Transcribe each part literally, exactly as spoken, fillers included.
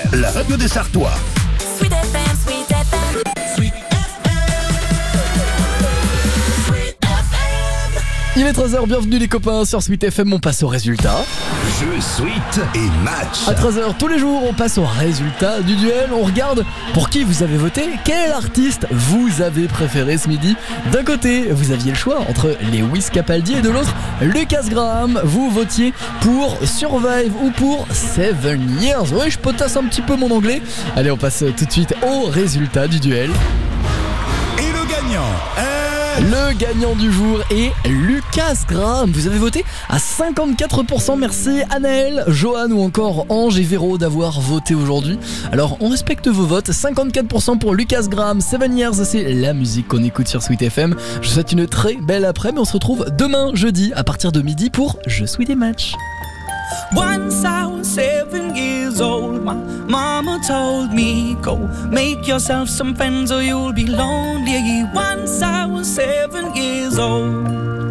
la radio des Sartois. Sweet F M, Sweet F M. Sweet Il est treize heures, bienvenue les copains sur Sweet F M, on passe au résultat. Jeu, suite et match. À treize heures tous les jours, on passe au résultat du duel. On regarde pour qui vous avez voté, quel artiste vous avez préféré ce midi. D'un côté, vous aviez le choix entre les Wiz Capaldi et de l'autre, Lucas Graham. Vous votiez pour Survive ou pour Seven Years. Oui, je potasse un petit peu mon anglais. Allez, on passe tout de suite au résultat du duel. Et le gagnant est... Le gagnant du jour est Lucas Graham. Vous avez voté à cinquante-quatre pour cent. Merci Anaël, Johan ou encore Ange et Véro d'avoir voté aujourd'hui. Alors on respecte vos votes. cinquante-quatre pour cent pour Lucas Graham. Seven Years, c'est la musique qu'on écoute sur Sweet F M. Je vous souhaite une très belle après-midi. On se retrouve demain jeudi à partir de midi pour Je suis des matchs. Once I was seven years old, my mama told me, go make yourself some friends or you'll be lonely. Once I was seven years old.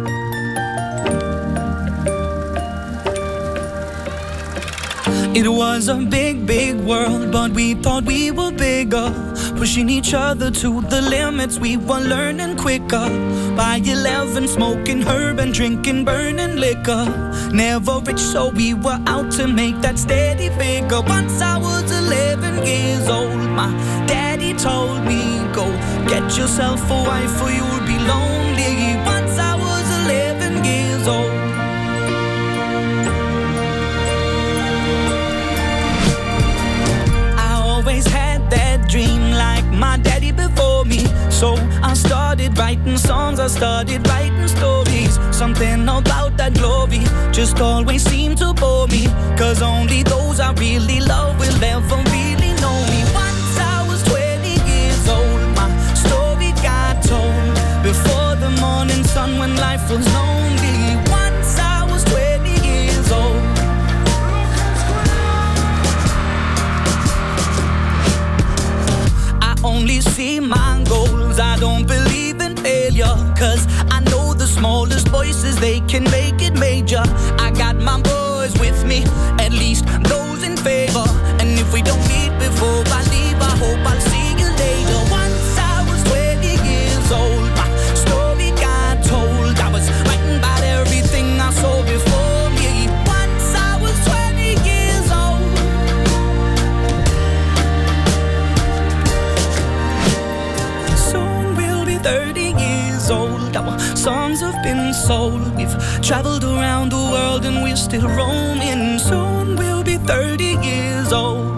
It was a big, big world, but we thought we were bigger. Pushing each other to the limits, we were learning quicker. By eleven, smoking herb and drinking burning liquor. Never rich, so we were out to make that steady figure. Once I was eleven years old, my daddy told me, go get yourself a wife or you'll be lonely. Once I was eleven years old. Always had that dream like my daddy before me. So I started writing songs, I started writing stories. Something about that glory just always seemed to bore me. Cause only those I really love will ever really know me. Once I was twenty years old, my story got told. Before the morning sun when life was lonely. Once I was twenty years old. Only see my goals, I don't believe in failure. Cause I know the smallest voices, they can make it major. I got my boys with me, at least those in favor. And if we don't meet before I leave, I hope I'll see you later. Once I was twenty years old, my story got told. I was writing about everything I saw before me. Once I was twenty years old. thirty years old, our songs have been sold. We've traveled around the world and we're still roaming. Soon we'll be thirty years old.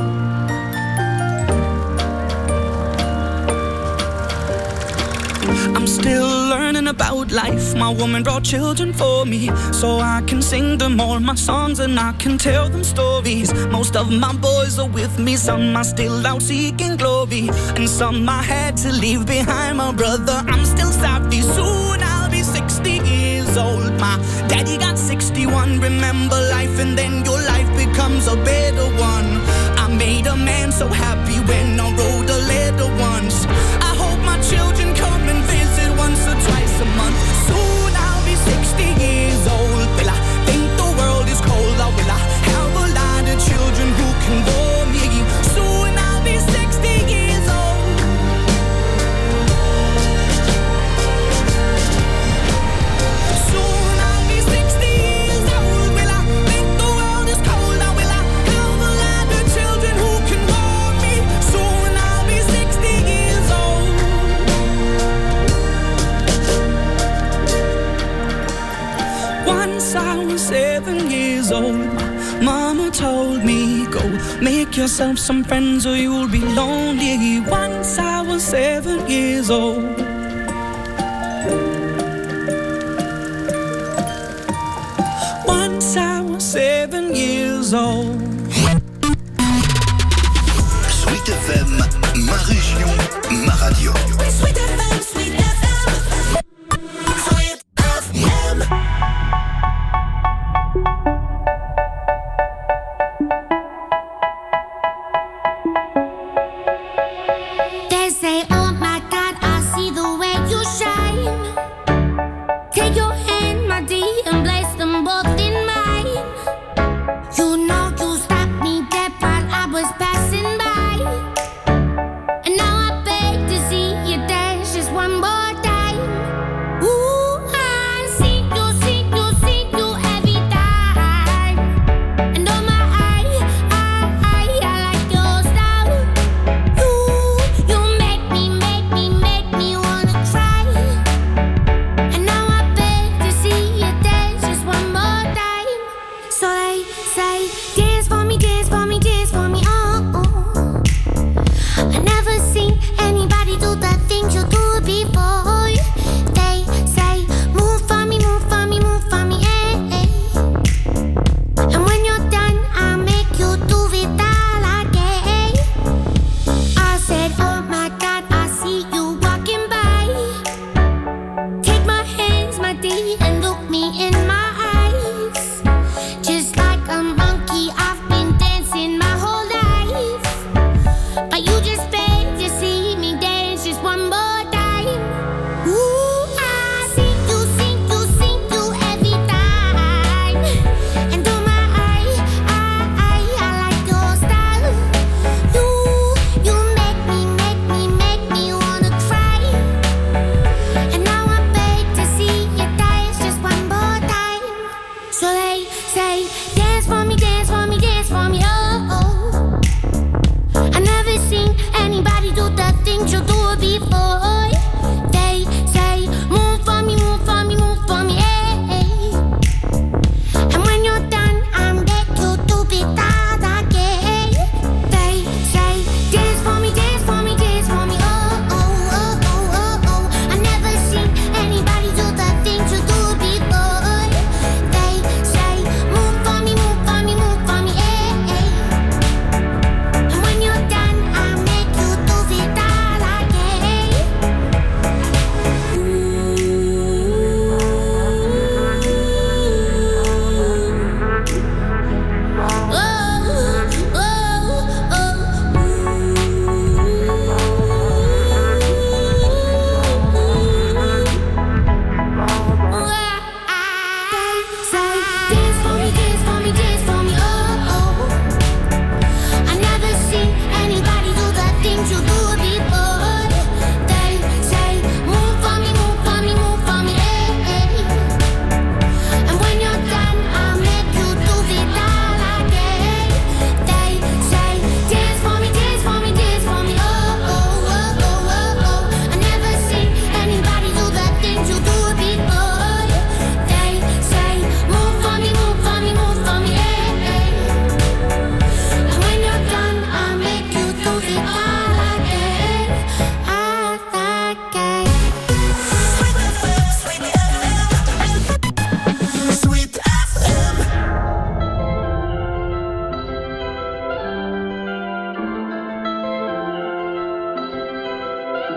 I'm still learning about life. My woman brought children for me, so I can sing them all my songs and I can tell them stories. Most of my boys are with me, some are still out seeking glory, and some I had to leave behind. My brother, I'm still sorry. Soon I'll be sixty years old. My daddy got sixty-one. Remember life and then your life becomes a better one. I made a man so happy when I wrote a letter once. I hope my children come and visit once or twice a month. Soon I'll be sixty years old. Will I think the world is cold, or will I have a lot of children who can bore me? Soon I'll be sixty years old. Soon I'll be sixty years old. Will I think the world is cold, or will I have a lot of children who can bore me? Soon I'll be sixty years old. Once I was seven years old, my mama told me, go make yourself some friends or you'll be lonely. Once I was seven years old. Once I was seven years old. Sweet F M, ma région, ma radio. Sweet F M, Sweet F M. Sweet F M. They say, oh my God, I see the way you shine. Take your hand, my dear, and place them both in mine. You know you stopped me dead while I was passing by.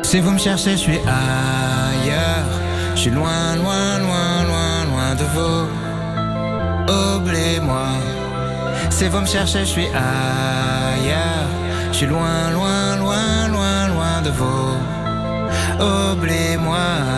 Si vous me cherchez, je suis ailleurs. Je suis loin, loin, loin, loin, loin de vous. Oubliez-moi. Si vous me cherchez, je suis ailleurs. Je suis loin, loin, loin, loin, loin de vous. Oubliez-moi.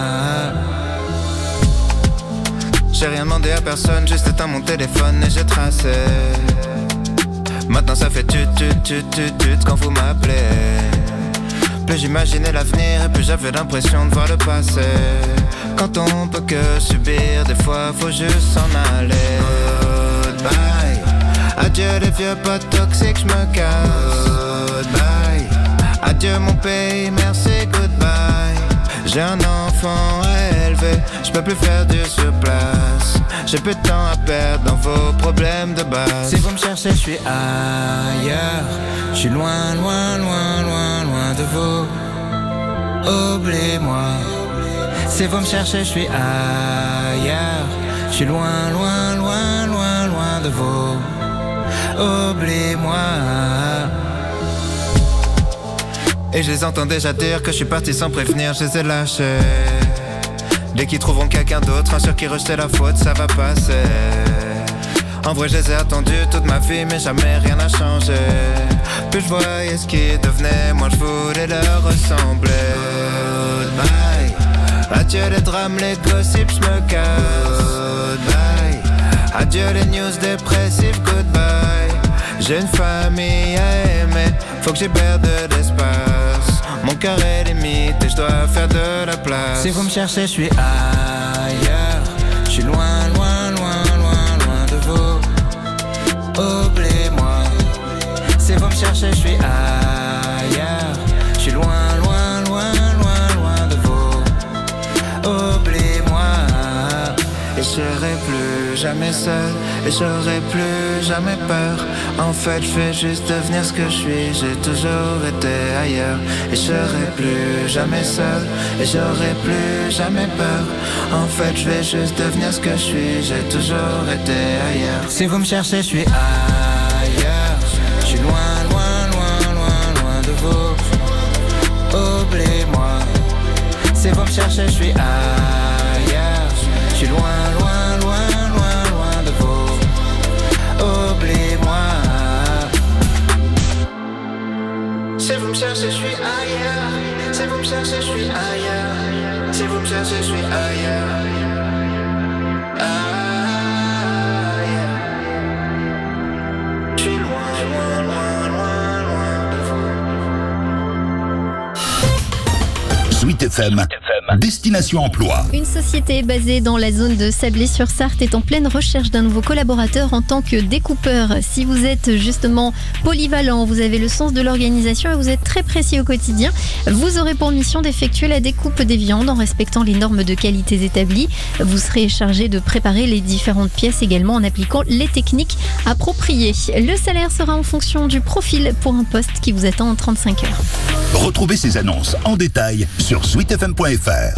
J'ai rien demandé à personne, juste éteint mon téléphone et j'ai tracé. Maintenant ça fait tut tut tut tut tut quand vous m'appelez. Plus j'imaginais l'avenir et plus j'avais l'impression de voir le passé. Quand on peut que subir, des fois faut juste s'en aller. Goodbye. Adieu les vieux potes toxiques, j'me casse. Goodbye. Adieu mon pays, merci, goodbye. J'ai un enfant à élever, j'peux plus faire du surplace. J'ai peu de temps à perdre dans vos problèmes de base. Si vous me cherchez, je suis ailleurs. Je suis loin, loin, loin, loin, loin de vous. Oubliez-moi. Si vous me cherchez, je suis ailleurs. Je suis loin, loin, loin, loin, loin de vous. Oubliez-moi. Et je les entends déjà dire que je suis parti sans prévenir, je les ai lâchés. Dès qu'ils trouveront quelqu'un d'autre, un sur qui rejeter la faute, ça va passer. En vrai je les ai attendus toute ma vie, mais jamais rien n'a changé. Plus je voyais ce qui devenait, moi je voulais leur ressembler. Goodbye. Adieu les drames, les gossips, je me casse. Goodbye. Adieu les news dépressives, goodbye. J'ai une famille à aimer, faut que j'hiberne de l'espace. Mon cœur est limite et je dois faire de la place. Si vous me cherchez, je suis ailleurs. Je suis loin, loin, loin, loin, loin de vous. Oubliez-moi. Si vous me cherchez, je suis ailleurs. Je suis loin, loin, loin, loin, loin de vous. Oubliez-moi. Et je serai plus jamais seul. Et j'aurai plus jamais peur. En fait je vais juste devenir ce que je suis. J'ai toujours été ailleurs. Et je serai plus jamais seul. Et j'aurai plus jamais peur. En fait je vais juste devenir ce que je suis. J'ai toujours été ailleurs. Si vous me cherchez je suis ailleurs. Je suis loin, loin, loin, loin, loin de vous. Oubliez-moi. Si vous me cherchez je suis ailleurs. Je suis loin, loin, loin, loin, loin de vous. Oubliez-moi. Si vous me cherchez, je suis ailleurs. Si vous me cherchez, je suis ailleurs. Si vous me cherchez, je suis ailleurs. Ailleurs. Je suis loin, loin, loin, loin, loin de vous. Sweet F M, Destination Emploi. Une société basée dans la zone de Sablé-sur-Sarthe est en pleine recherche d'un nouveau collaborateur en tant que découpeur. Si vous êtes justement polyvalent, vous avez le sens de l'organisation et vous êtes très précis au quotidien, vous aurez pour mission d'effectuer la découpe des viandes en respectant les normes de qualité établies. Vous serez chargé de préparer les différentes pièces également en appliquant les techniques appropriées. Le salaire sera en fonction du profil pour un poste qui vous attend en trente-cinq heures. Retrouvez ces annonces en détail sur sweet f m point f r.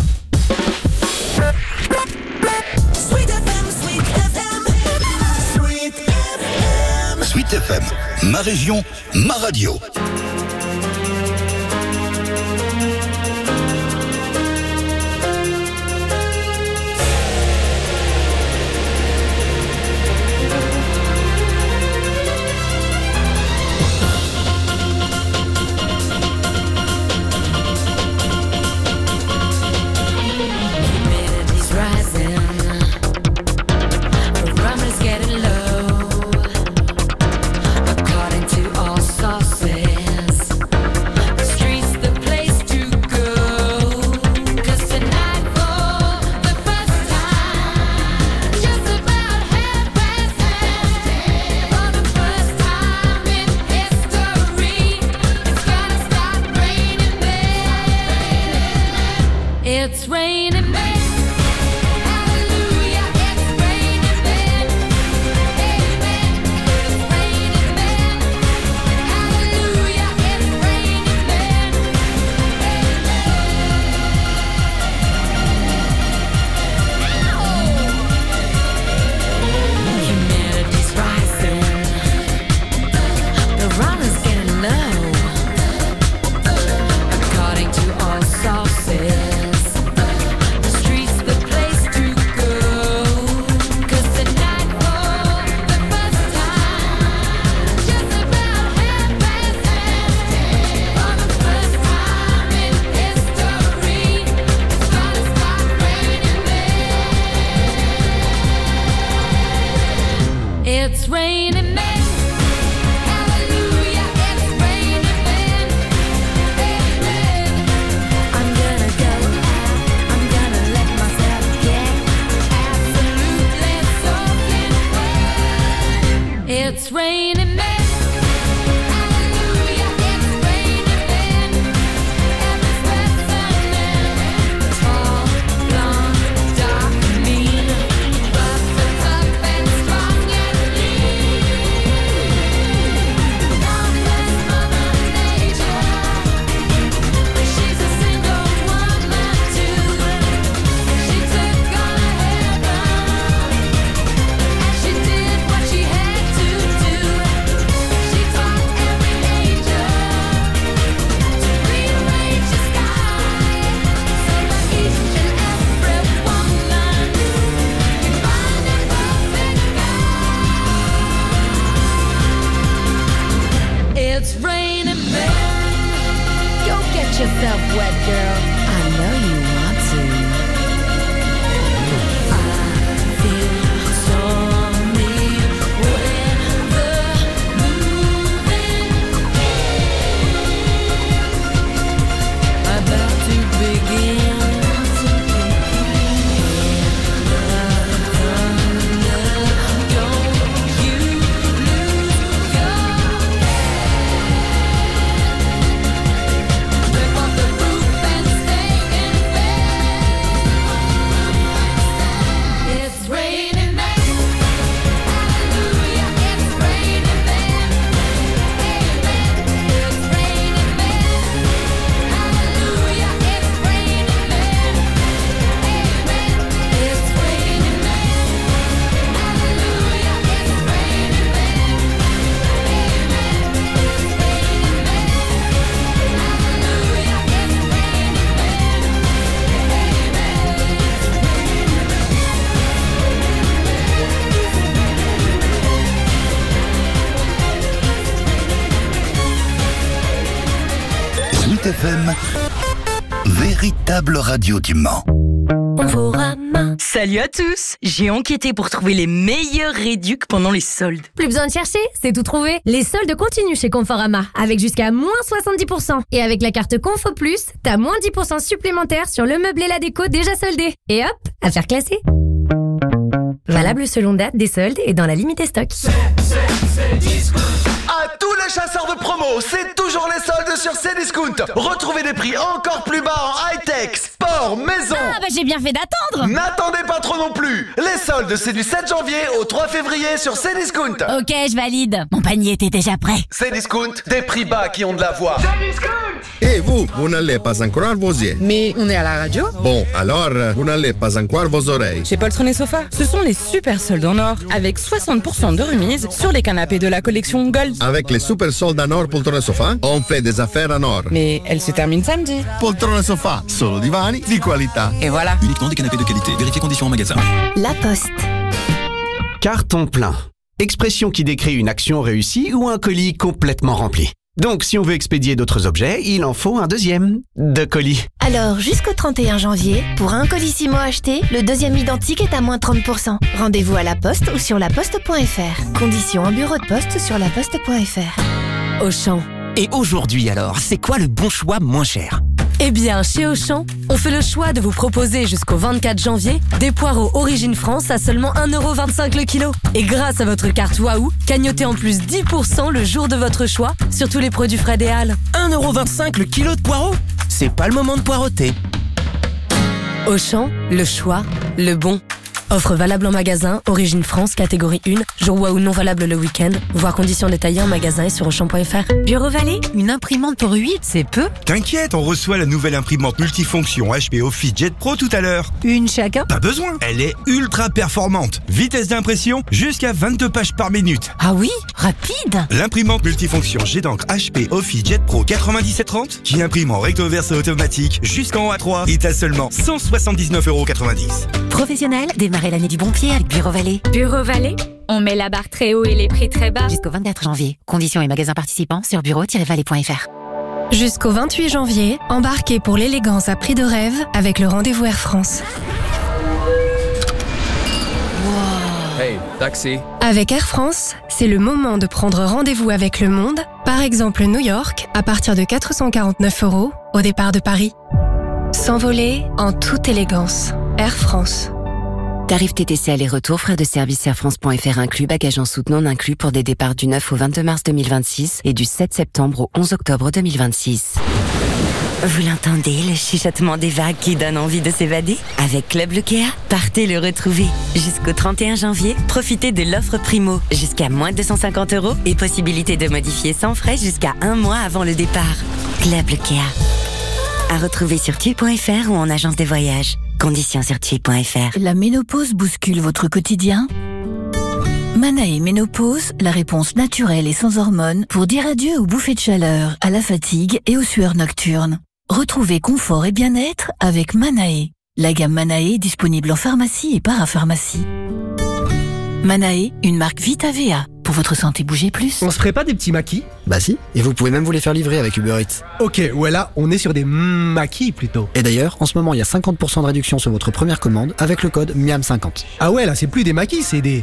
Sweet F M, Sweet F M, Sweet F M. Sweet F M, ma région, ma radio. According to all sources, the streets the place to yourself wet, girl. I know you want to. I feel stormy weather moving. About to begin. F M, véritable radio du Mans. Salut à tous! J'ai enquêté pour trouver les meilleurs réducs pendant les soldes. Plus besoin de chercher, c'est tout trouvé. Les soldes continuent chez Conforama, avec jusqu'à moins soixante-dix pour cent. Et avec la carte Confo Plus, t'as moins dix pour cent supplémentaires sur le meuble et la déco déjà soldés. Et hop, affaire classée. Valable selon date des soldes et dans la limite des stocks. C'est, c'est, c'est discount. À tous les chasseurs de promo, c'est toujours les soldes sur Cdiscount. Retrouvez des prix encore plus bas en high-tech, sport, maison. Ah bah j'ai bien fait d'attendre. N'attendez pas trop non plus. Les soldes, c'est du sept janvier au trois février sur Cdiscount. Ok, je valide. Mon panier était déjà prêt. Cdiscount, des prix bas qui ont de la voix. Cdiscount. Et vous, vous n'allez pas encore vos yeux. Mais on est à la radio. Bon, alors, vous n'allez pas encore vos oreilles. Chez Poltron et Sofa, ce sont les super soldes en or, avec soixante pour cent de remise sur les canapés de la collection Gold. Avec les super soldes en or Poltron et Sofa, on fait des affaires en or. Mais elle se termine samedi. Poltron et Sofa, solo divani di qualità. Et voilà. Uniquement des canapés de qualité. Vérifiez conditions en magasin. La Poste. Carton plein. Expression qui décrit une action réussie ou un colis complètement rempli. Donc, si on veut expédier d'autres objets, il en faut un deuxième de colis. Alors, jusqu'au trente et un janvier, pour un colissimo acheté, le deuxième identique est à moins trente pour cent. Rendez-vous à la Poste ou sur laposte point f r. Conditions en bureau de poste sur laposte point f r. Auchan. Et aujourd'hui alors, c'est quoi le bon choix moins cher ? Eh bien, chez Auchan, on fait le choix de vous proposer jusqu'au vingt-quatre janvier des poireaux Origine France à seulement un euro vingt-cinq le kilo. Et grâce à votre carte Waouh, cagnotez en plus dix pour cent le jour de votre choix sur tous les produits frais des Halles. un euro vingt-cinq le kilo de poireaux ? C'est pas le moment de poireauter. Auchan, le choix, le bon. Offre valable en magasin, Origine France, catégorie un, jour Waouh non valable le week-end, voir conditions détaillées en magasin et sur auchan point f r. Bureau Vallée, une imprimante pour huit, c'est peu. T'inquiète, on reçoit la nouvelle imprimante multifonction H P OfficeJet Pro tout à l'heure. Une chacun ? Pas besoin, elle est ultra performante. Vitesse d'impression, jusqu'à vingt-deux pages par minute. Ah oui, rapide. L'imprimante multifonction jet d'encre H P OfficeJet Pro quatre-vingt-dix-sept trente, qui imprime en recto verso automatique jusqu'en A trois, est à seulement cent soixante-dix-neuf euros quatre-vingt-dix. Professionnel, démarrez l'année du bon pied avec Bureau Vallée. Bureau Vallée, on met la barre très haut et les prix très bas. Jusqu'au vingt-quatre janvier. Conditions et magasins participants sur bureau tiret vallée point f r. Jusqu'au vingt-huit janvier, embarquez pour l'élégance à prix de rêve avec le rendez-vous Air France. Wow. Hey, taxi. Avec Air France, c'est le moment de prendre rendez-vous avec le monde, par exemple New York, à partir de quatre cent quarante-neuf euros au départ de Paris. S'envoler en toute élégance. Air France. Tarif T T C aller-retour, frais de service air france point f r inclus, bagages en soute non inclus pour des départs du neuf au vingt-deux mars deux mille vingt-six et du sept septembre au onze octobre deux mille vingt-six. Vous l'entendez, le chuchotement des vagues qui donne envie de s'évader ? Avec Club Lucéa, partez le retrouver. Jusqu'au trente et un janvier, profitez de l'offre Primo. Jusqu'à moins deux cent cinquante euros et possibilité de modifier sans frais jusqu'à un mois avant le départ. Club Lucéa. À retrouver sur tui point f r ou en agence de voyage. Conditions sur tui point f r. La ménopause bouscule votre quotidien ? Manae Ménopause, la réponse naturelle et sans hormones pour dire adieu aux bouffées de chaleur, à la fatigue et aux sueurs nocturnes. Retrouvez confort et bien-être avec Manae. La gamme Manae disponible en pharmacie et parapharmacie. Manae, une marque Vita V A. Pour votre santé, bougez plus. On se ferait pas des petits maquis? Bah si, et vous pouvez même vous les faire livrer avec Uber Eats. Ok, ouais là, on est sur des maquis plutôt. Et d'ailleurs, en ce moment, il y a cinquante pour cent de réduction sur votre première commande avec le code miam cinquante. Ah ouais, là, c'est plus des maquis, c'est des...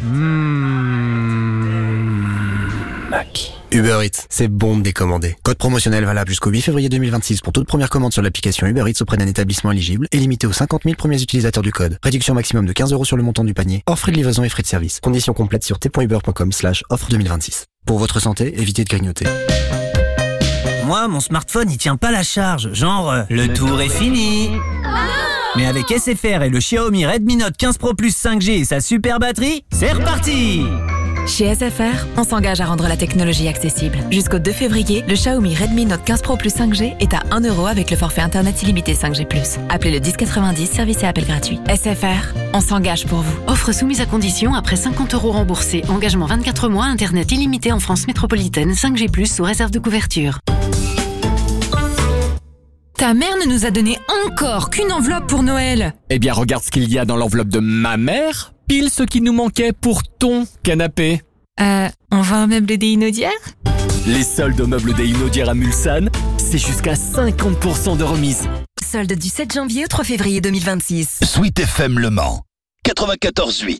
maquis. Uber Eats, c'est bon de décommander. Code promotionnel valable jusqu'au huit février deux mille vingt-six pour toute première commande sur l'application Uber Eats auprès d'un établissement éligible et limité aux cinquante mille premiers utilisateurs du code. Réduction maximum de quinze euros sur le montant du panier, hors frais de livraison et frais de service. Conditions complètes sur t.uber.com slash offre deux mille vingt-six. Pour votre santé, évitez de grignoter. Moi, mon smartphone, il tient pas la charge. Genre, euh, le tour est fini. Mais avec S F R et le Xiaomi Redmi Note quinze Pro Plus cinq G et sa super batterie, c'est reparti! Chez S F R, on s'engage à rendre la technologie accessible. Jusqu'au deux février, le Xiaomi Redmi Note quinze Pro Plus cinq G est à un euro avec le forfait internet illimité cinq G plus. Appelez le dix quatre-vingt-dix, service et appel gratuit. S F R, on s'engage pour vous. Offre soumise à condition après cinquante euros remboursés. Engagement vingt-quatre mois, internet illimité en France métropolitaine, cinq G plus sous réserve de couverture. Ta mère ne nous a donné encore qu'une enveloppe pour Noël. Eh bien, regarde ce qu'il y a dans l'enveloppe de ma mère. Pile ce qui nous manquait pour ton canapé. Euh, on va un meuble des Inaudières? Les soldes au meuble des Inaudières à Mulsanne, c'est jusqu'à cinquante pour cent de remise. Solde du sept janvier au trois février deux mille vingt-six. Sweet F M Le Mans, quatre-vingt-quatorze huit.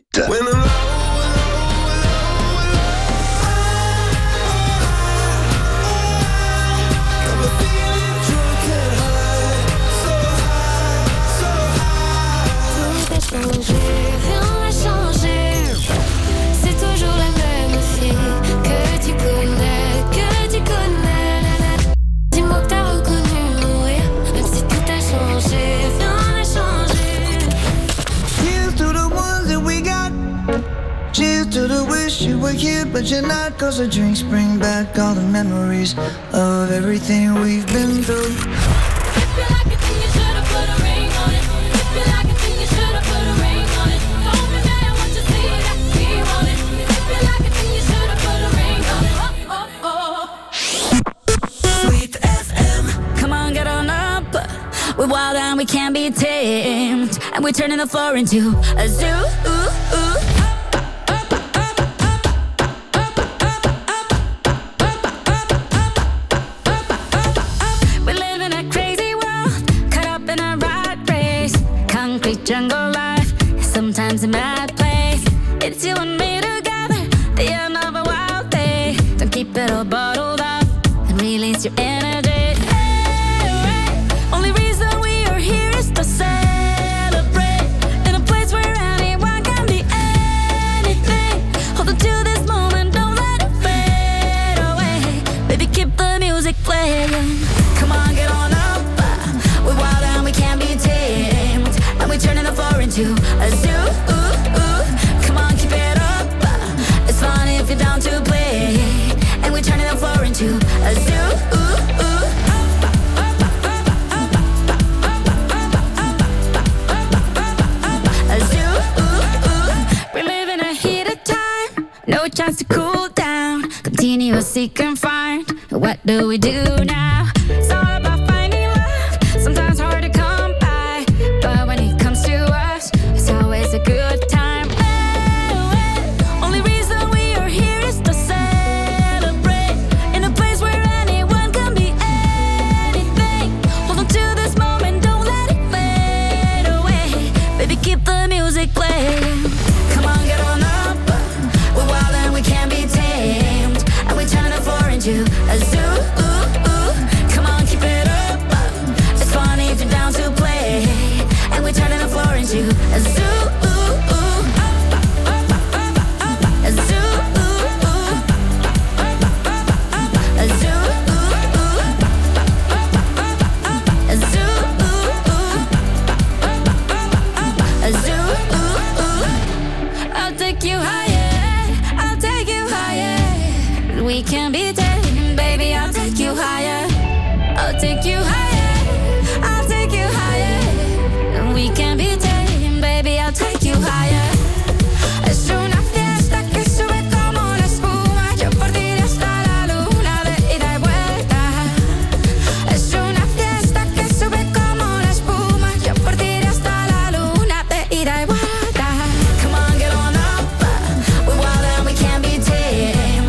Rien n'a changé, c'est toujours la même fille que tu connais, que tu connais. Dis-moi que t'as reconnu mourir, même si tout a changé, rien n'a changé. Here's to the ones that we got. Cheers to the wish you were here, but you're not. Cause the drinks bring back all the memories of everything we've been through. We're wild and we can't be tamed, and we're turning the floor into a zoo. Ooh, ooh. We live in a crazy world, caught up in a rat race. Concrete jungle life, sometimes a mad place. It's you and me together, the end of a wild day. Don't keep it all bottled up and release your energy. Come on, get on up. We're wild and we can't be tamed, and we're turning the floor into a zoo. Ooh, ooh. Come on, keep it up. It's fun if you're down to play, and we're turning the floor into a zoo. Ooh, ooh. A zoo. Ooh, ooh. We live in a heated time, no chance to cool down. Continuous seek and find. What do we do now? It's all about finding love. Sometimes hard to come by, but when it comes to us, it's always a good time. Hey, hey. Only reason we are here is to celebrate in a place where anyone can be anything. Hold on to this moment, don't let it fade away. Baby, keep the music playing. Come on, get on up. We're wild and we can't be tamed, and we're turning the floor into a zoo. Ooh, ooh. Come on, keep it up. It's fun if you're down to play, and we're turning the floor into a zoo. Ooh, ooh. A zoo. Ooh, ooh. A zoo. Ooh, ooh. A zoo. Ooh, ooh. A zoo. Ooh, ooh. I'll take you higher. I'll take you higher. We can be taken, baby. I'll take you higher. I'll take you higher. I'll take you higher. We can be taken, baby. I'll take you higher. Es una fiesta que sube como la espuma. Yo por ti iré hasta la luna de ida y vuelta. Es una fiesta que sube como la espuma. Yo por ti iré hasta la luna de ida y vuelta. Come on, get on up. We're wild and we can't be tamed.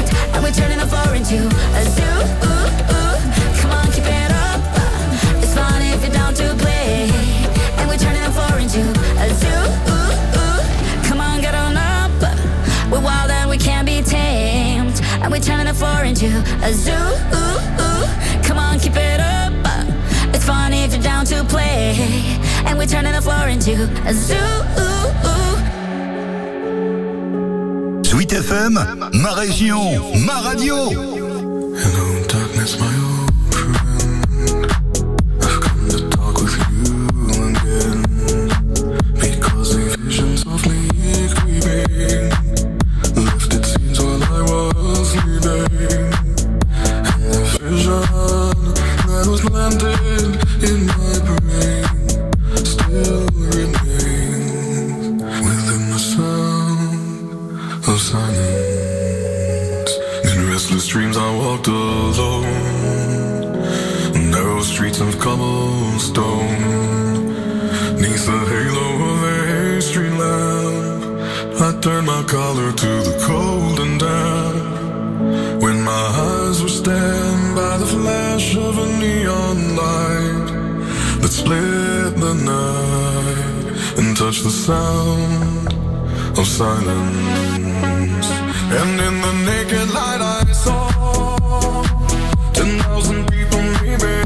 into a zoo. Come on, keep it up. It's fun if you're down to play, and we're turning the floor into a zoo. Sweet F M, ma région, ma radio. Hello, darkness, my old friend. I've come to talk with you again, because a vision softly creeping left its scenes while I was sleeping, and the vision that was planted in my brain still remains within the sound of silence. In restless dreams I walked alone, narrow streets of cobblestone, neath the halo of a street lamp. I turned my collar to the cold and damp, when my eyes were stabbed by the flash of a neon light that split the night and touched the sound of silence. And in the naked light I saw ten thousand people maybe,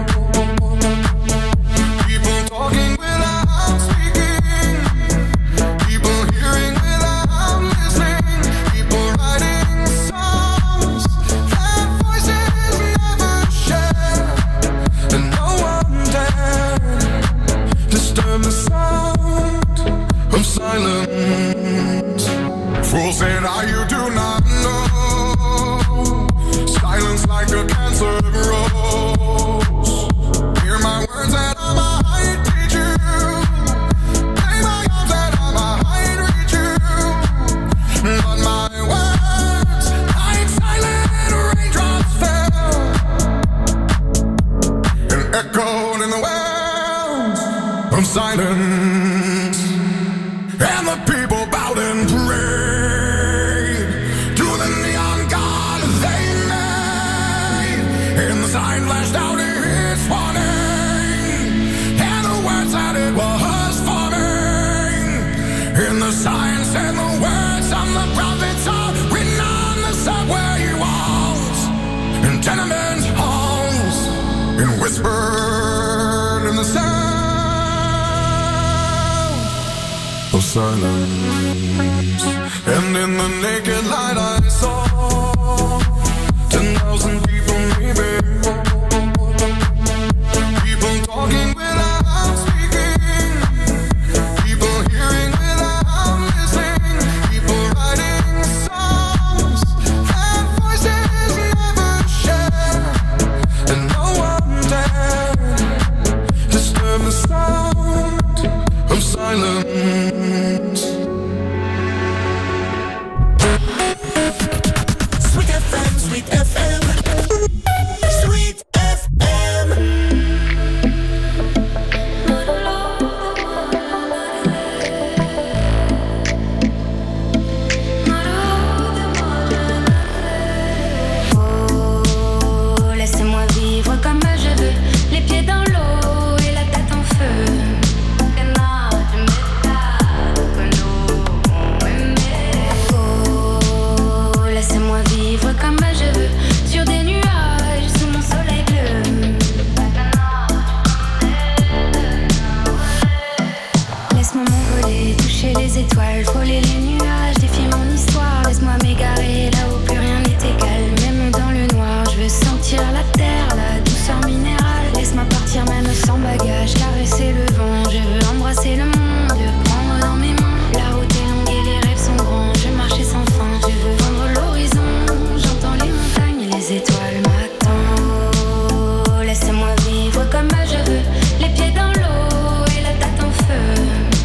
people talking without speaking, people hearing without listening, people writing songs that voices never share, and no one dared disturb the sound of silence. Fools said, "Ah, you do not know, silence like a cancer grows. Hear my words that I might teach you, lay my arms that I might reach you, but my words like silent raindrops fell and echoed in the wells of silence, and the people bowed and prayed sign flashed out its warning, and the words that it was forming, in the signs and the words of the prophets are written on the subway walls, in tenement halls, and whispered in the sound of silence. And in the naked light I saw ten thousand people maybe, people talking without speaking, people hearing without listening, people writing songs that voices never share, and no one dared disturb the sound of silence. Sweet F M, Sweet F M, Sweet F M. Oh, laissez-moi vivre comme je veux, les pieds dans l'eau et la tête en feu. Oh, laissez-moi vivre comme je veux, sur des nuages sous mon soleil bleu. Laisse-moi m'envoler, toucher les étoiles, frôler les nuages, défier mon histoire. Laisse-moi m'égarer là où plus rien n'est égal, même dans le noir. Je veux sentir la terre, la douceur minérale. Laisse-moi partir même sans bagage, caresser le vent. Je veux embrasser le monde, le prendre dans mes mains. La route est longue et les rêves sont grands, je veux marcher sans fin. Je veux vendre l'horizon, j'entends les montagnes, les étoiles m'attendent. Oh, laissez-moi vivre comme je veux, les pieds dans l'eau et la tête en feu.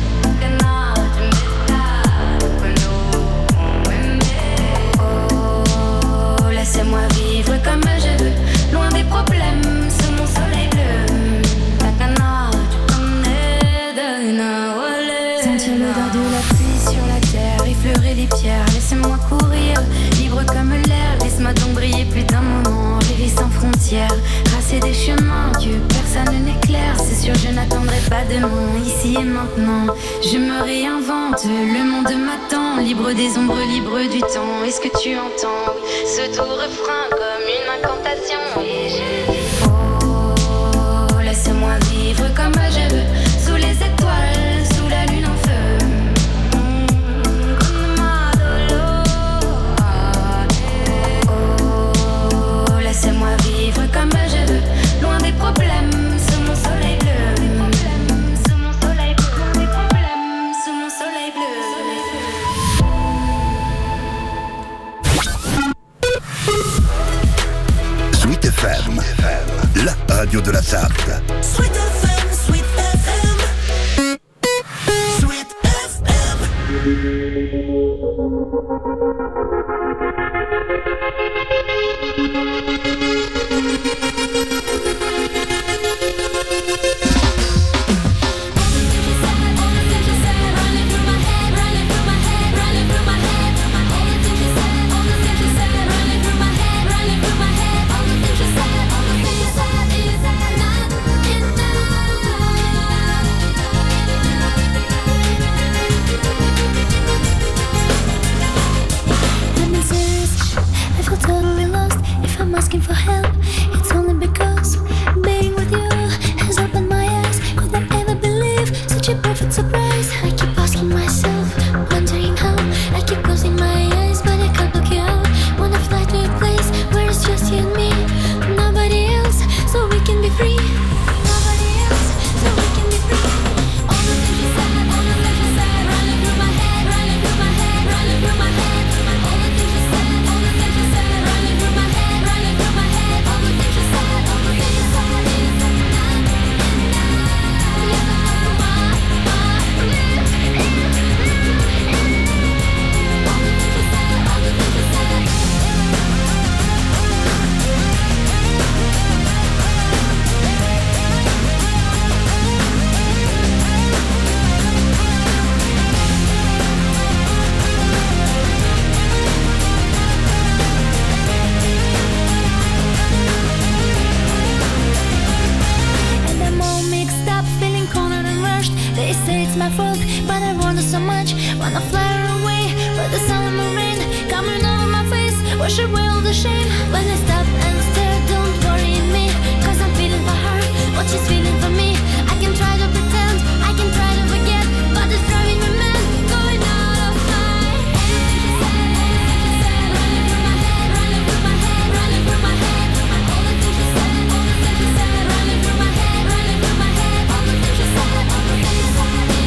Oh, laissez-moi vivre comme je veux, loin des problèmes, sous mon soleil bleu. Sentir l'odeur de la pluie sur la terre, effleurer les pierres, laissez-moi courir, libre comme l'air. Laisse-moi donc briller plus d'un moment, rêver sans frontières, tracer des chemins que personne n'éclaire. C'est sûr je n'attendrai pas demain, ici et maintenant. Je me réinvente, le monde m'attend. Libre des ombres, libre du temps. Est-ce que tu entends ce doux refrain comme une incantation? Et je dis oh, laisse-moi vivre comme je veux, sous les étoiles, sous la lune en feu. Oh, laisse-moi vivre comme je veux, loin des problèmes, sous mon soleil bleu. Sous mon soleil bleu, loin des problèmes, sous mon soleil bleu. Sweet F M, la radio de la Sarthe. Sweet F M, Sweet F M, Sweet F M. Asking for help, it's only because being with you has opened my eyes. Could I ever believe such a perfect surprise? I keep asking myself, wondering how. I keep closing my eyes, but I can't look you out. Wanna fly to a place where it's just you and me, nobody else, so we can be free. Nobody else, so we can be free. All the things you said, all the things you said, running through my head, running through my head, running through my head. All the things you said, all the things you said, running through my head. They say it's my fault, but I want it so much. Wanna fly away, but the sun and the rain coming over my face, wash away all the shame. When I stop and stare, don't worry me, cause I'm feeling for her, what she's feeling for me. I can try to pretend, I can try to forget, but it's driving me mad, going out of my head. Running through my head, running through my head, running through my head. All the things you said, all the things you said, running through my head, running through my head. All the things you said, all the things you said.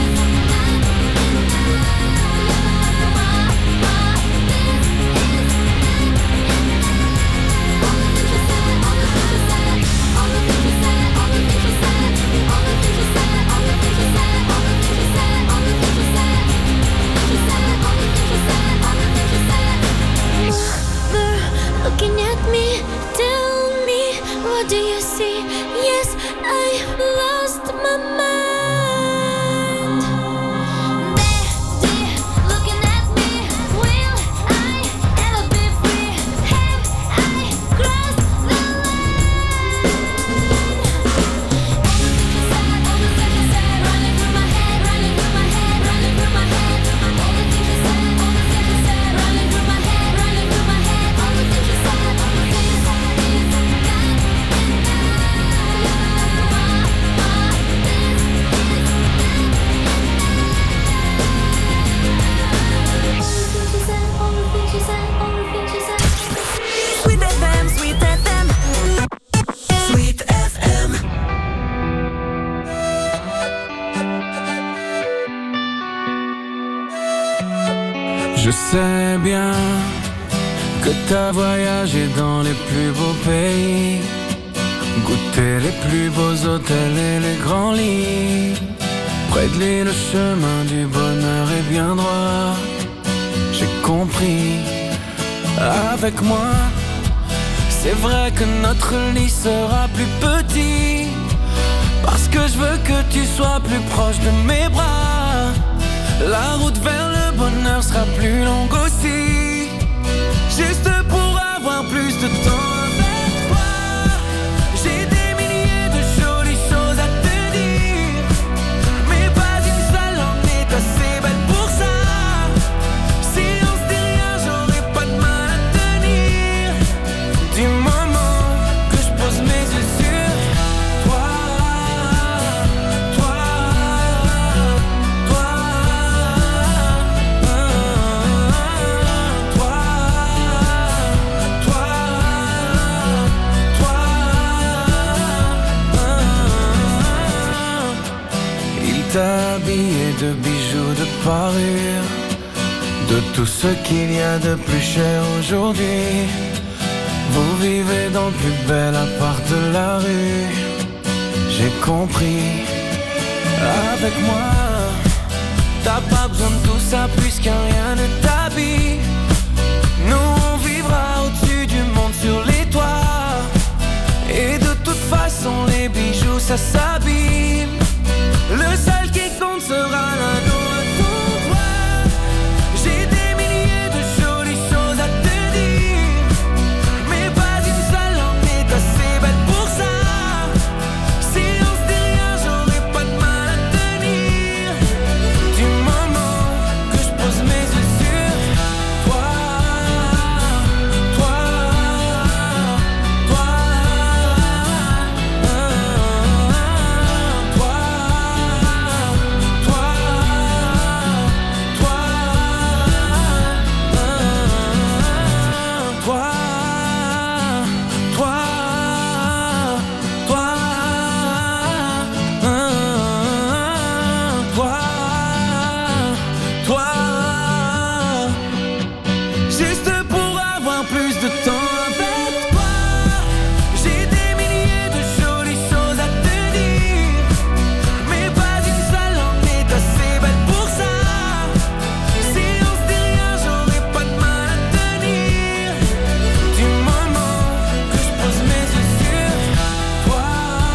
Looking at me, tell me, what do you see? Yes, I lost my mind. There, looking at me, will I ever be free? Have I crossed the line? All the things you said, running through my head, running through my head, running through my head. All the things you said, all the things you said, running through my head, running through my head. All the things you said, all the things you said. Sweet F M, Sweet F M, Sweet F M. Je sais bien que t'as voyagé dans les plus beaux pays, goûté les plus beaux hôtels et les grands lits. Près de lui, le chemin du bonheur est bien droit. J'ai compris. Avec moi, c'est vrai que notre lit sera plus petit, parce que je veux que tu sois plus proche de mes bras. La route vers le bonheur sera plus longue aussi, juste pour avoir plus de temps avec toi. J'ai des milliers de jolies choses à te dire, mais pas une de bijoux de parure, de tout ce qu'il y a de plus cher aujourd'hui. Vous vivez dans le plus bel appart de la rue, j'ai compris. Avec moi, t'as pas besoin de tout ça puisqu'un rien ne t'habille. Nous on vivra au-dessus du monde sur les toits, et de toute façon les bijoux ça s'abîme. Le seul qui compte sera l'anneau à ton doigt. J'ai des milliers de jolies choses à te dire, mais pas une seule en est assez belle pour ça. Si on se dit rien, j'aurais pas de mal à tenir. Du moment que je pose mes yeux sur toi, toi, toi, juste pour avoir plus de temps avec toi. J'ai des milliers de jolies choses à te dire, mais pas une seule en est assez belle pour ça. Si on se dit rien, j'aurais pas de mal à tenir. Du moment que je pose mes yeux sur toi,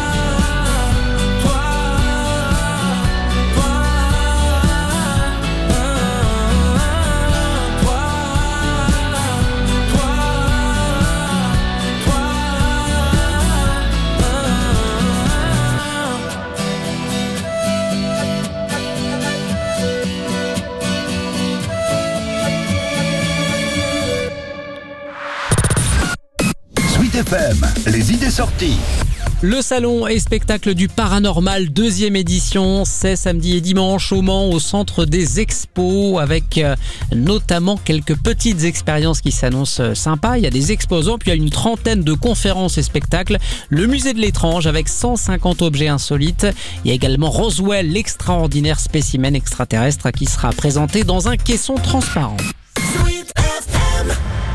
toi, toi, toi, Sweet F M, les idées sorties. Le salon et spectacle du paranormal, deuxième édition, c'est samedi et dimanche au Mans, au centre des expos, avec euh, notamment quelques petites expériences qui s'annoncent euh, sympas. Il y a des exposants, puis il y a une trentaine de conférences et spectacles. Le musée de l'étrange avec cent cinquante objets insolites. Il y a également Roswell, l'extraordinaire spécimen extraterrestre qui sera présenté dans un caisson transparent. Sweet F M.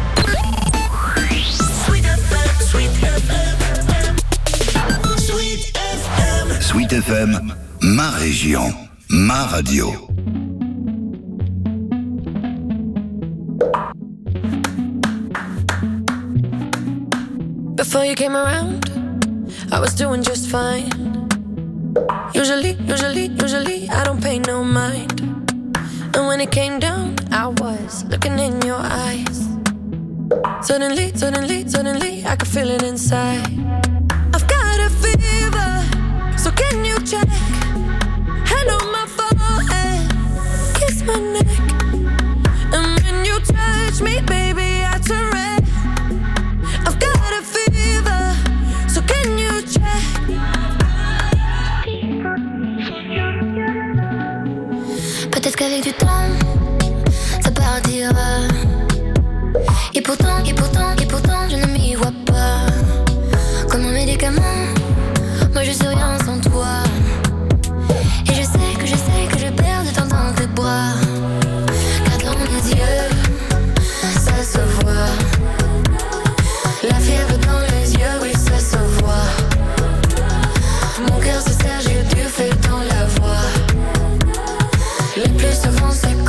Sweet F M. Sweet F M. Sweet F M. Sweet F M, ma région, ma radio. Before you came around, I was doing just fine. Usually, usually, usually, I don't pay no mind. And when it came down, I was looking in your eyes. Suddenly, suddenly, suddenly, I could feel it inside. I've got a fever, so can you check? Hand on my forehead, kiss my neck. And when you touch me, baby, I turn red. I've got a fever, so can you check? Peut-être qu'avec du temps, ça partira. Et pourtant, et pourtant, et pourtant, je ne m'y vois pas. Comme un médicament, moi je suis rien sans toi. Et je sais que je sais que je perds de temps dans tes bras. Car dans mes yeux, ça se voit. La fièvre dans les yeux, oui ça se voit. Mon cœur se serre, j'ai du feu dans la voix. Le plus souvent c'est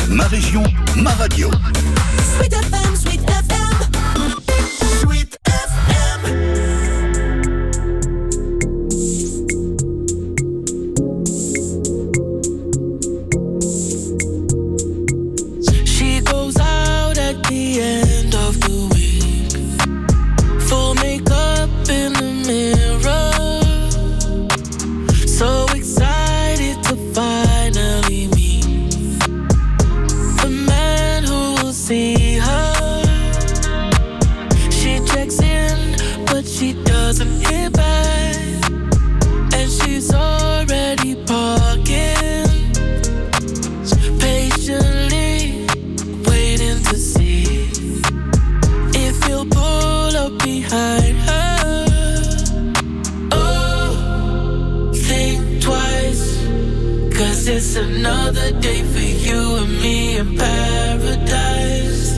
ma région, ma radio. Sweet F M, Sweet F M. Sweet F M. She goes out at the end of the week, full makeup in the mirror, so excited to finally meet the man who will see her. She checks in, but she doesn't hit back, and she's already parking, patiently waiting to see if he'll pull up behind her. Oh, think twice, 'cause it's another day for you and me in paradise.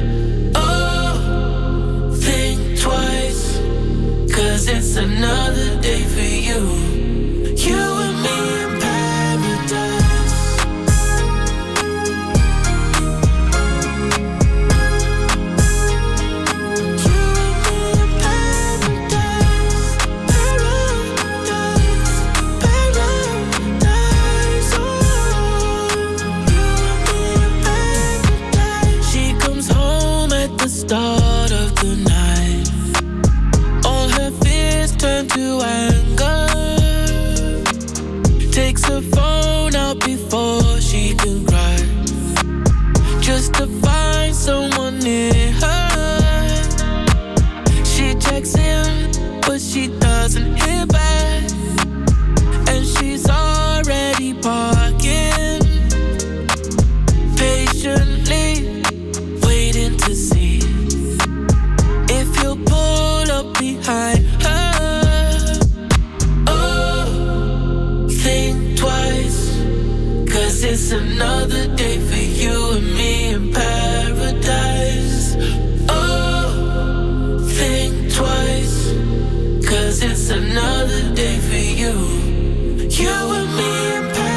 Oh, think twice, 'cause it's another day for you, you and me in paradise. She comes home at the start of the night, all her fears turn to anger, takes her phone out before she can cry, just to find someone near her. She checks in, but she doesn't hear back, and she's already parking, patiently waiting to see if he'll pull up behind her. Oh, think twice, 'cause it's another day for you and me in paradise. Oh, think twice, 'cause it's another day for you, you and me in paradise.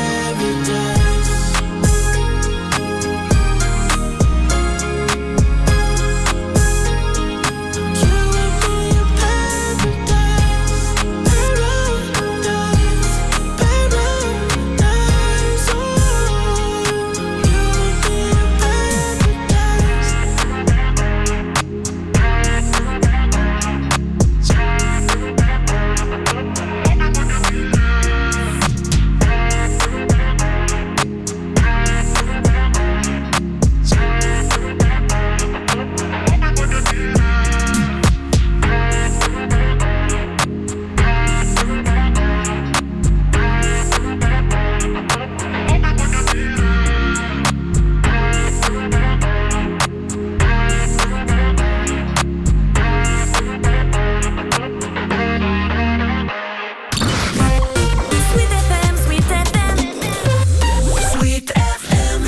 Sweet F M, Sweet F M. Sweet F M.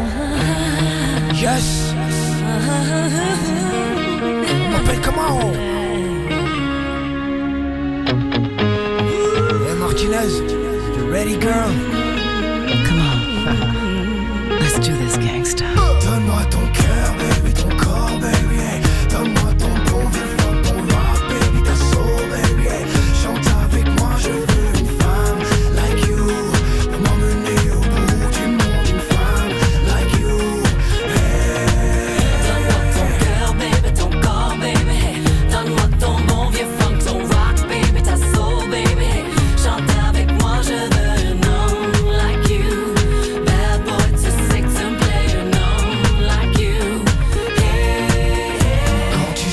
Yes. On m'appelle comment? Hey Martinez, you ready girl? Come on. Let's do this, gangsta. Donne-moi ton cœur, baby, ton corps, baby. Hey. Donne-moi ton bon vieux funk, ton rock, baby, ta soul, baby. Hey. Chante avec moi, je veux une femme like you. Pour m'emmener au bout du monde, une femme like you. Hey. Donne-moi ton cœur, baby, ton corps, baby. Donne-moi ton bon vieux funk, ton rock, baby, ta soul, baby. Chante avec moi, je veux un homme like you. Bad boy too sick to play an homme like you. Hey, hey.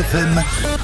F M,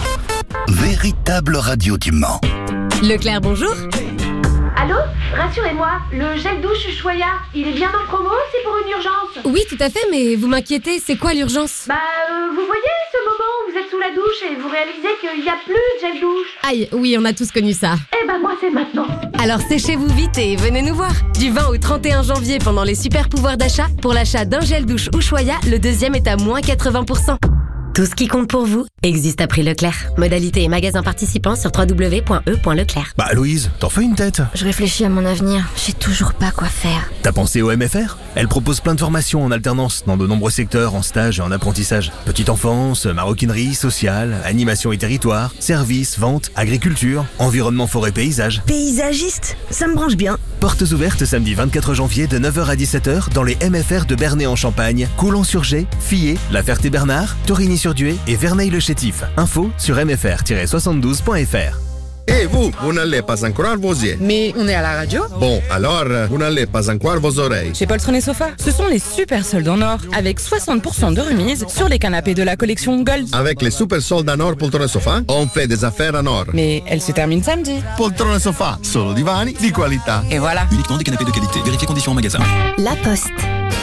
véritable radio du Mans. Leclerc, bonjour. Allô? Rassurez-moi, le gel douche Ushuaïa, il est bien en promo, c'est pour une urgence? Oui, tout à fait, mais vous m'inquiétez, c'est quoi l'urgence? Bah, euh, vous voyez ce moment où vous êtes sous la douche et vous réalisez qu'il n'y a plus de gel douche? Aïe, oui, on a tous connu ça. Eh ben moi, c'est maintenant. Alors séchez-vous vite et venez nous voir. Du vingt au trente et un janvier, pendant les super pouvoirs d'achat, pour l'achat d'un gel douche Ushuaïa, le deuxième est à moins quatre-vingts pour cent. Tout ce qui compte pour vous existe à prix Leclerc. Modalité et magasin participants sur w w w point e point leclerc. Bah Louise, t'en fais une tête. Je réfléchis à mon avenir, je sais toujours pas quoi faire. T'as pensé au M F R? Elle propose plein de formations en alternance dans de nombreux secteurs, en stage et en apprentissage. Petite enfance, maroquinerie, sociale, animation et territoire, services, vente, agriculture, environnement, forêt, paysage. Paysagiste, ça me branche bien. Portes ouvertes samedi vingt-quatre janvier de neuf heures à dix-sept heures dans les M F R de Bernay-en-Champagne, Coulon-sur-Gé, Fillet, La Ferté-Bernard, Torigny-sur-Dué et Verneuil-le-Chétif. Info sur m f r tiret soixante-douze point f r. Et vous, vous n'allez pas encore vos yeux. Mais on est à la radio. Bon, alors, vous n'allez pas encore vos oreilles. Chez Poltron et Sofa, ce sont les super soldes en or, avec soixante pour cent de remise sur les canapés de la collection Gold. Avec les super soldes en or Poltron et Sofa, on fait des affaires en or. Mais elle se termine samedi. Poltron et Sofa, solo divani di qualità. Et voilà. Uniquement des canapés de qualité. Vérifiez conditions en magasin. La Poste.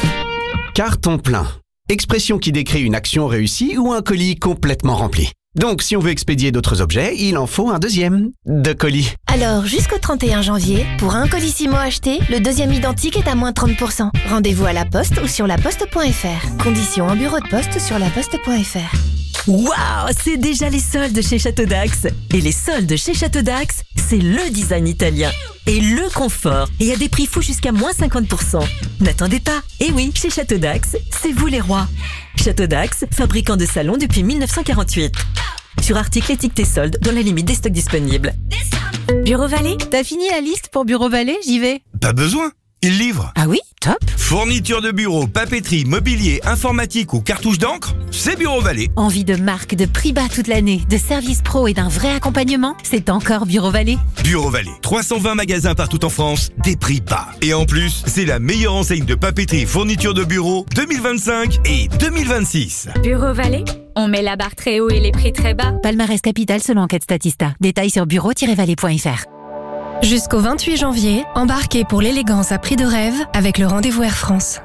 Carton plein. Expression qui décrit une action réussie ou un colis complètement rempli. Donc, si on veut expédier d'autres objets, il en faut un deuxième de colis. Alors, jusqu'au trente et un janvier, pour un colissimo acheté, le deuxième identique est à moins trente pour cent. Rendez-vous à la Poste ou sur la poste point f r. Conditions en bureau de poste sur la poste point f r. Waouh, c'est déjà les soldes chez Château d'Axe. Et les soldes chez Château d'Axe, c'est le design italien et le confort. Et à des prix fous jusqu'à moins cinquante pour cent. N'attendez pas. Et oui, chez Château d'Axe, c'est vous les rois. Château d'Axe, fabricant de salons depuis mille neuf cent quarante-huit. Sur articles étiquetés soldes dans la limite des stocks disponibles. Bureau Vallée, t'as fini la liste pour Bureau Vallée? J'y vais. Pas besoin, il livre. Ah oui, top. Fourniture de bureau, papeterie, mobilier, informatique ou cartouche d'encre, c'est Bureau Vallée. Envie de marque, de prix bas toute l'année, de services pro et d'un vrai accompagnement? C'est encore Bureau Vallée. Bureau Vallée, trois cent vingt magasins partout en France, des prix bas. Et en plus, c'est la meilleure enseigne de papeterie, fourniture de bureau deux mille vingt-cinq et deux mille vingt-six. Bureau Vallée, on met la barre très haut et les prix très bas. Palmarès Capital selon enquête Statista. Détails sur bureau tiret vallée point f r. Jusqu'au vingt-huit janvier, embarquez pour l'élégance à prix de rêve avec le rendez-vous Air France.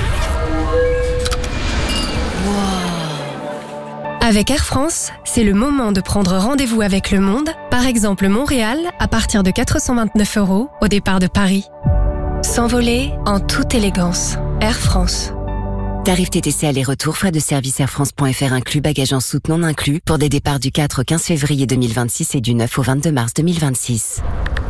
Avec Air France, c'est le moment de prendre rendez-vous avec le monde, par exemple Montréal, à partir de quatre cent vingt-neuf euros au départ de Paris. S'envoler en toute élégance. Air France. Tarif T T C aller-retour, frais de service air france point f r inclus, bagages en soute non inclus, pour des départs du quatre au quinze février deux mille vingt-six et du neuf au vingt-deux mars deux mille vingt-six.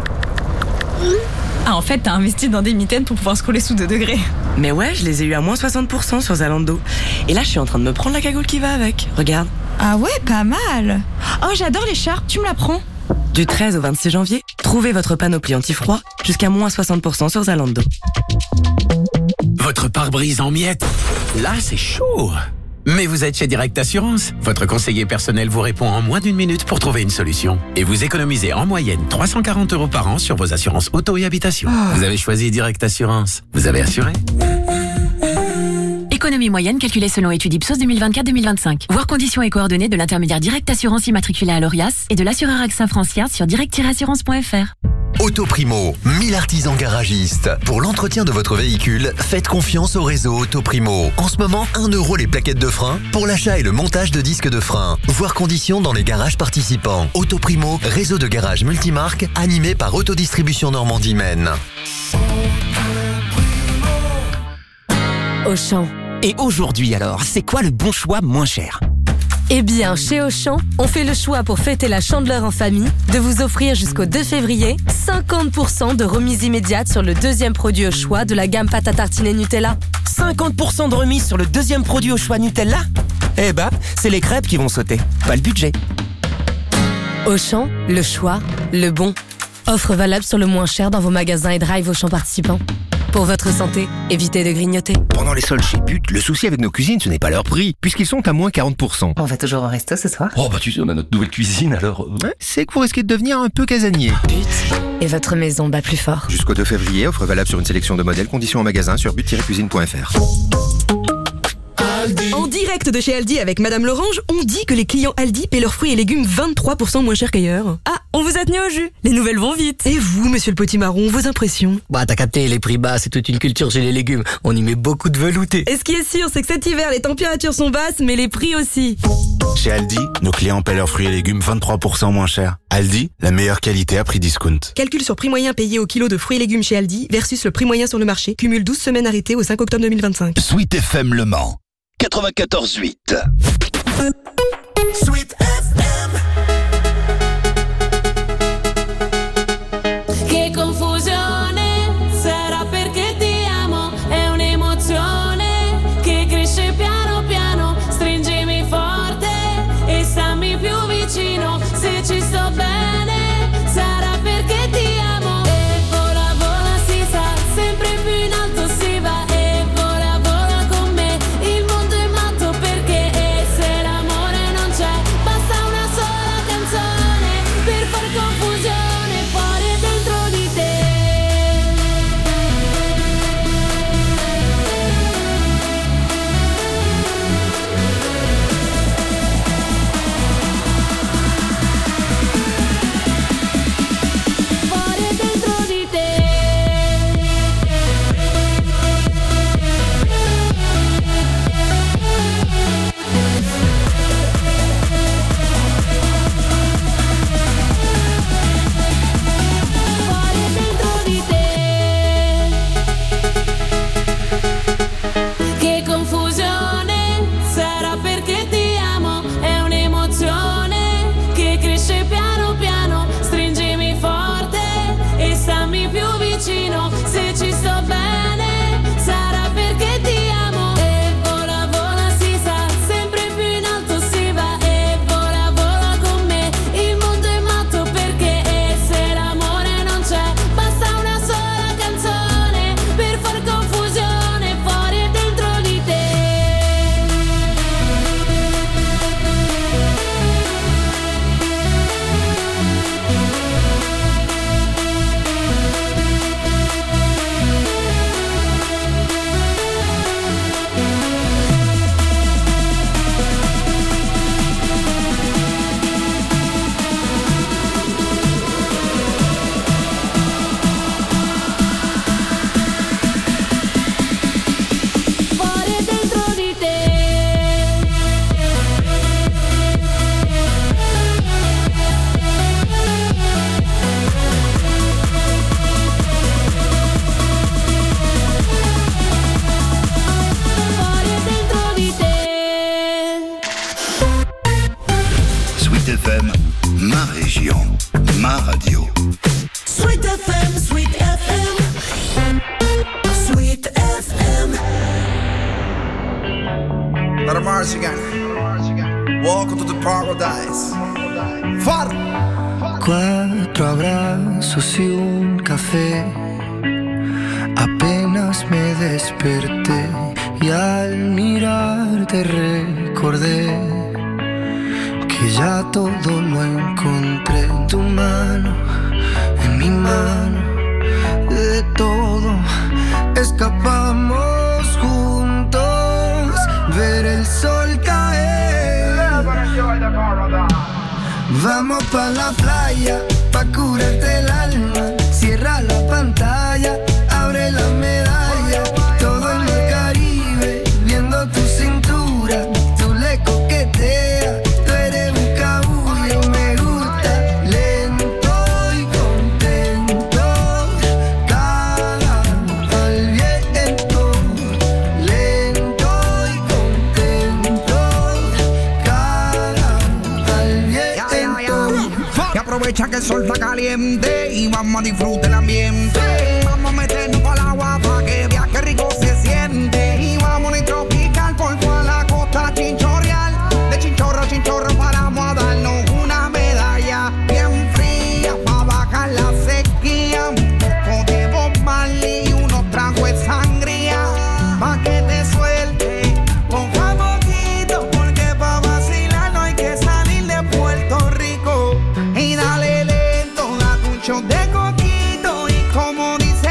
Ah, en fait, t'as investi dans des mitaines pour pouvoir scroller sous deux degrés. Mais ouais, je les ai eu à moins soixante pour cent sur Zalando. Et là, je suis en train de me prendre la cagoule qui va avec. Regarde. Ah ouais, pas mal. Oh, j'adore l'écharpe, tu me la prends? Du treize au vingt-six janvier, trouvez votre panoplie anti-froid jusqu'à moins soixante pour cent sur Zalando. Votre pare-brise en miettes. Là, c'est chaud. Mais vous êtes chez Direct Assurance. Votre conseiller personnel vous répond en moins d'une minute pour trouver une solution. Et vous économisez en moyenne trois cent quarante euros par an sur vos assurances auto et habitation. Oh. Vous avez choisi Direct Assurance. Vous avez assuré. Économie moyenne calculée selon étude Ipsos deux mille vingt-quatre deux mille vingt-cinq. Voir conditions et coordonnées de l'intermédiaire Direct Assurance immatriculé à l'Orias et de l'assureur AXA Francière sur direct tiret assurance point f r. Autoprimo, mille artisans garagistes. Pour l'entretien de votre véhicule, faites confiance au réseau Autoprimo. En ce moment, un euro les plaquettes de frein pour l'achat et le montage de disques de frein. Voir conditions dans les garages participants. Autoprimo, réseau de garages multimarques animé par Autodistribution Normandie Maine. Auchan. Et aujourd'hui alors, c'est quoi le bon choix moins cher ? Eh bien, chez Auchan, on fait le choix pour fêter la Chandeleur en famille de vous offrir jusqu'au deux février cinquante pour cent de remise immédiate sur le deuxième produit au choix de la gamme pâte à tartiner Nutella. cinquante pour cent de remise sur le deuxième produit au choix Nutella ? Eh ben, c'est les crêpes qui vont sauter, pas le budget. Auchan, le choix, le bon. Offre valable sur le moins cher dans vos magasins et drive Auchan participants. Pour votre santé, évitez de grignoter. Pendant les soldes chez But, le souci avec nos cuisines, ce n'est pas leur prix, puisqu'ils sont à moins quarante pour cent. On va toujours au resto ce soir ? Oh bah tu sais, on a notre nouvelle cuisine alors... Ouais, c'est que vous risquez de devenir un peu casanier. But, et votre maison bat plus fort. Jusqu'au deux février, offre valable sur une sélection de modèles, conditions en magasin sur but tiret cuisine point f r. En direct direct de chez Aldi avec Madame Lorange, on dit que les clients Aldi paient leurs fruits et légumes vingt-trois pour cent moins cher qu'ailleurs. Ah, on vous a tenu au jus. Les nouvelles vont vite. Et vous, monsieur le potimarron, vos impressions? Bah t'as capté, les prix bas, c'est toute une culture chez les légumes. On y met beaucoup de velouté. Et ce qui est sûr, c'est que cet hiver, les températures sont basses, mais les prix aussi. Chez Aldi, nos clients paient leurs fruits et légumes vingt-trois pour cent moins cher. Aldi, la meilleure qualité à prix discount. Calcul sur prix moyen payé au kilo de fruits et légumes chez Aldi versus le prix moyen sur le marché. Cumule douze semaines arrêtées au cinq octobre deux mille vingt-cinq. Sweet F M Le Mans, quatre-vingt-quatorze huit. Sweet F M. Che confusione, sarà perché ti amo, è un'emozione che cresce piano piano, stringimi forte e stammi più vicino, se ci sto bene, sarà perché ti amo, e vola vola si sa, sempre più in alto si va, e vola vola con me, il mondo è matto perché, e se l'amore non c'è, basta una sola canzone per far confusione fuori e dentro di te. Fuori e dentro di te. Fuori e dentro di te. Che confusione, sarà perché ti amo, è un'emozione che cresce piano piano, stringimi forte e stammi più vicino, se ci sto bene, sarà perché ti amo, e vola vola si sa, sempre più in alto si va, e vola vola con me, il mondo è matto perché, e se l'amore non c'è, basta una sola canzone per far confusione fuori e dentro di te. Fuori e dentro di te. Fuori e dentro di te. Sweet F M, ma région, ma radio. Sweet F M, Sweet F M. Sweet F M. Let a Mars again. Welcome to the paradise. Far. Cuatro abrazos y un café. Apenas me desperté y al mirarte recordé que ya todo lo encontré en tu mano, en mi mano. De todo escapamos juntos, ver el sol caer. Vamos pa' la playa, pa' curarte el alma. Cierra la pantalla, abre la medalla. Todo en el Caribe, viendo tu cintura. Tú le coqueteas, tú eres un cabullo. Me gusta lento y contento. Cara al viento, lento y contento. Cara al viento. Y aprovecha que el sol está caliente y vamos a disfrutar el ambiente. Vamos a meternos para el agua para que veas que rico se siente. Y vamos a tropical por toda la costa chinchorreal. De chinchorro a chinchorro paramos a darnos una medalla bien fría para bajar la sequía. Un poco de Bob Marley y unos tragos de sangría pa' que te suelte. Ponga poquito porque pa' vacilar no hay que salir de Puerto Rico. Y dale lento, date un shot de coquito y como dice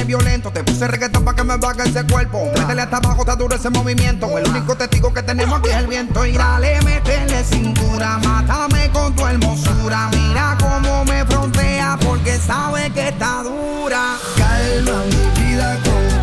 violento. Te puse reggaetón pa' que me baje ese cuerpo. Métele hasta abajo, está duro ese movimiento. El único testigo que tenemos aquí es el viento. Y dale, métele cintura, mátame con tu hermosura. Mira cómo me frontea porque sabe que está dura. Calma mi vida con